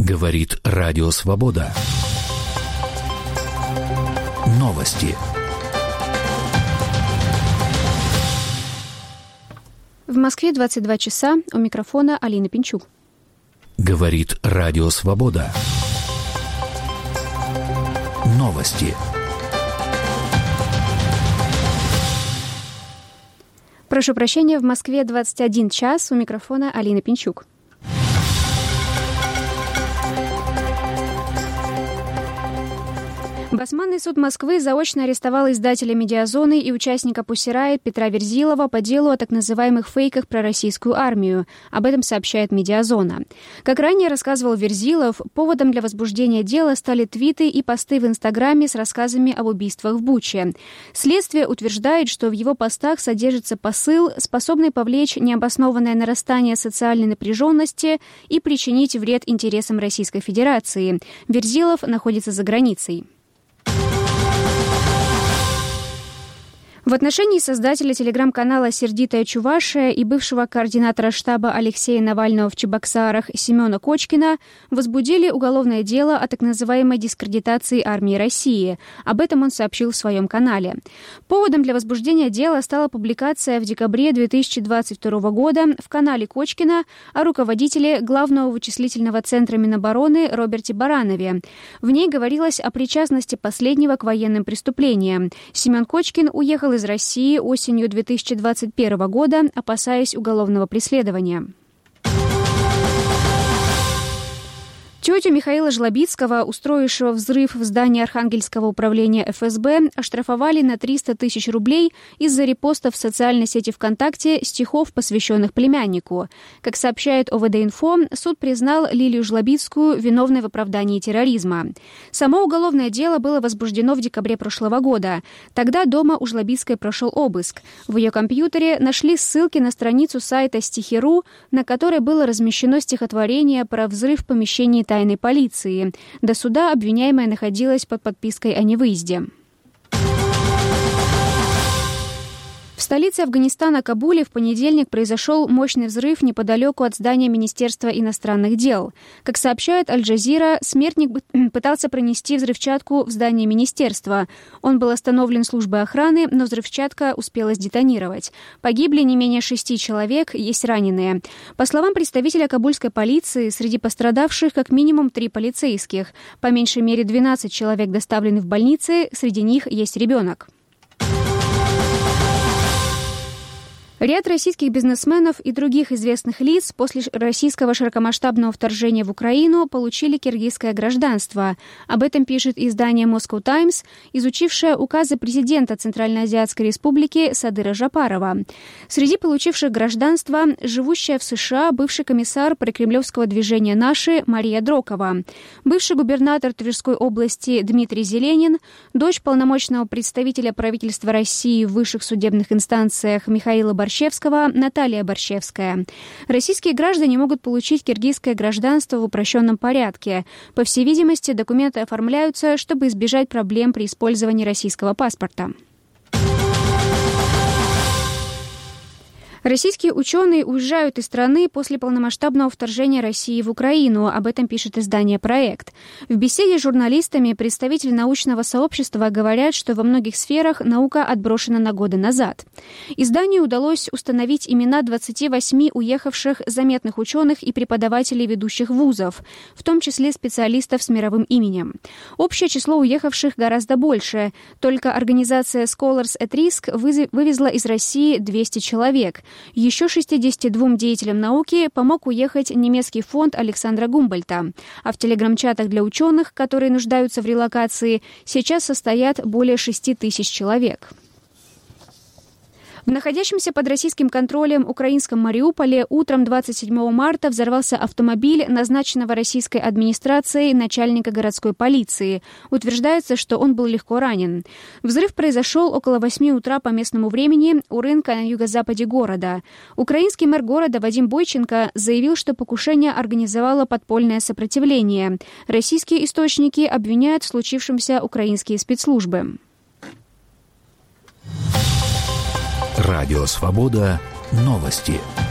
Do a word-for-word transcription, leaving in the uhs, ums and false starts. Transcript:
Говорит Радио Свобода. Новости. В Москве двадцать два часа. У микрофона Алина Пинчук. Говорит Радио Свобода. Новости. Прошу прощения, в Москве двадцать один час. У микрофона Алина Пинчук. Басманный суд Москвы заочно арестовал издателя «Медиазоны» и участника «Пусси Райот» Петра Верзилова по делу о так называемых фейках про российскую армию. Об этом сообщает «Медиазона». Как ранее рассказывал Верзилов, поводом для возбуждения дела стали твиты и посты в Инстаграме с рассказами об убийствах в Буче. Следствие утверждает, что в его постах содержится посыл, способный повлечь необоснованное нарастание социальной напряженности и причинить вред интересам Российской Федерации. Верзилов находится за границей. В отношении создателя телеграм-канала «Сердитая Чувашия» и бывшего координатора штаба Алексея Навального в Чебоксарах Семена Кочкина возбудили уголовное дело о так называемой дискредитации армии России. Об этом он сообщил в своем канале. Поводом для возбуждения дела стала публикация в декабре две тысячи двадцать второго года в канале Кочкина о руководителе Главного вычислительного центра Минобороны Роберте Баранове. В ней говорилось о причастности последнего к военным преступлениям. Семен Кочкин уехал из из России осенью две тысячи двадцать первого года, опасаясь уголовного преследования. Тетю Михаила Жлобицкого, устроившего взрыв в здании Архангельского управления эф эс бэ, оштрафовали на триста тысяч рублей из-за репостов в социальной сети ВКонтакте стихов, посвященных племяннику. Как сообщает о вэ дэ-инфо, суд признал Лилию Жлобицкую виновной в оправдании терроризма. Само уголовное дело было возбуждено в декабре прошлого года. Тогда дома у Жлобицкой прошел обыск. В ее компьютере нашли ссылки на страницу сайта стихи точка ру, на которой было размещено стихотворение про взрыв в помещении тайной полиции. До суда обвиняемая находилась под подпиской о невыезде. В столице Афганистана, Кабуле, в понедельник произошел мощный взрыв неподалеку от здания Министерства иностранных дел. Как сообщает Аль-Джазира, смертник пытался пронести взрывчатку в здание министерства. Он был остановлен службой охраны, но взрывчатка успела сдетонировать. Погибли не менее шести человек, есть раненые. По словам представителя кабульской полиции, среди пострадавших как минимум три полицейских. По меньшей мере двенадцать человек доставлены в больницы, среди них есть ребенок. Ряд российских бизнесменов и других известных лиц после российского широкомасштабного вторжения в Украину получили киргизское гражданство. Об этом пишет издание Moscow Times, изучившее указы президента Центральноазиатской республики Садыра Жапарова. Среди получивших гражданство живущая в США бывший комиссар прокремлевского движения «Наши» Мария Дрокова, бывший губернатор Тверской области Дмитрий Зеленин, дочь полномочного представителя правительства России в высших судебных инстанциях Михаила Борщевского, Наталья Борщевская. Российские граждане могут получить киргизское гражданство в упрощенном порядке. По всей видимости, документы оформляются, чтобы избежать проблем при использовании российского паспорта. Российские ученые уезжают из страны после полномасштабного вторжения России в Украину. Об этом пишет издание «Проект». В беседе с журналистами представители научного сообщества говорят, что во многих сферах наука отброшена на годы назад. Изданию удалось установить имена двадцати восьми уехавших заметных ученых и преподавателей ведущих вузов, в том числе специалистов с мировым именем. Общее число уехавших гораздо больше. Только организация Scholars at Risk вывезла из России двести человек. Еще шестидесяти двум деятелям науки помог уехать немецкий фонд Александра Гумбольдта. А в телеграм-чатах для ученых, которые нуждаются в релокации, сейчас состоят более шести тысяч человек. В находящемся под российским контролем украинском Мариуполе утром двадцать седьмого марта взорвался автомобиль назначенного российской администрацией начальника городской полиции. Утверждается, что он был легко ранен. Взрыв произошел около восьми утра по местному времени у рынка на юго-западе города. Украинский мэр города Вадим Бойченко заявил, что покушение организовало подпольное сопротивление. Российские источники обвиняют в случившемся украинские спецслужбы. Радио Свобода. Новости.